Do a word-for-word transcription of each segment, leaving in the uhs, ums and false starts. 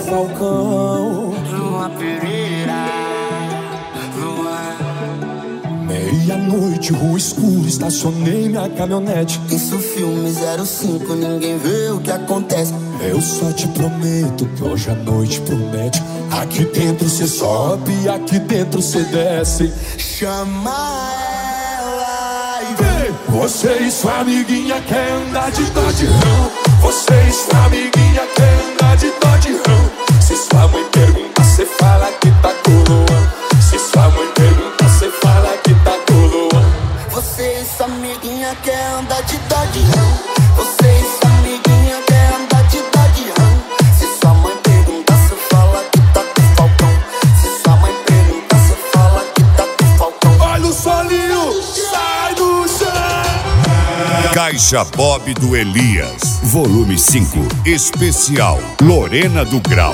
Falcão. Lua Pereira, Lua. Meia-noite, rua escura, estacionei minha caminhonete. Isso filme zero cinco, ninguém vê o que acontece. Eu só te prometo que hoje a noite promete. Aqui dentro cê sobe e aqui dentro cê desce. Chama ela e vem. Você e sua amiguinha quer andar de Dodge Ram. Você e sua amiguinha quer andar de Dodge Ram. Se sua mãe pergunta, cê fala que tá coroa. Se sua mãe pergunta, cê fala que tá coroa. Você e sua amiguinha quer andar de Dodge Ram. Você e sua amiguinha quer andar de Dodge Ram. Se sua mãe pergunta, cê fala que tá com Falcão. Se sua mãe pergunta, cê fala que tá com Falcão. Olha o solinho, sai do chão. Caixa Bob do Elias, volume cinco, especial Lorena do Grau.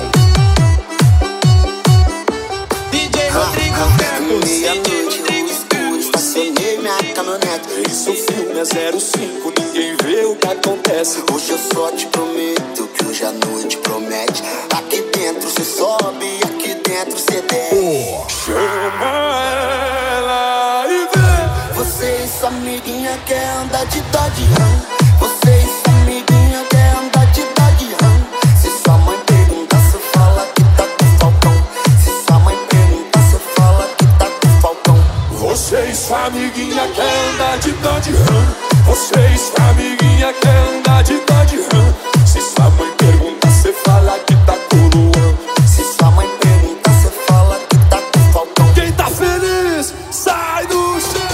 D J Rodrigo Campos, meia-noite, rua escura, estacionei minha caminhonete. Isso o filme é zero cinco, ninguém vê o que acontece. Hoje eu só te prometo que hoje a noite promete. Aqui dentro cê sobe e aqui dentro cê desce. Chama ela e vem. Você e sua amiguinha quer andar de Dodge Ram. Você e sua amiguinha quer andar de Dodge Ram. Se sua mãe pergunta, cê fala que tá com Falcão. Se sua mãe pergunta, cê fala que tá com Falcão. Você e sua amiguinha quer andar de Dodge Ram. Você e sua amiguinha quer andar de Dodge Ram. Se sua mãe pergunta, cê fala que tá coroa. Se sua mãe pergunta, cê fala que tá com Falcão. Quem tá feliz, sai do chão.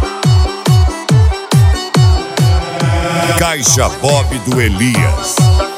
Caixa Bob do Elias.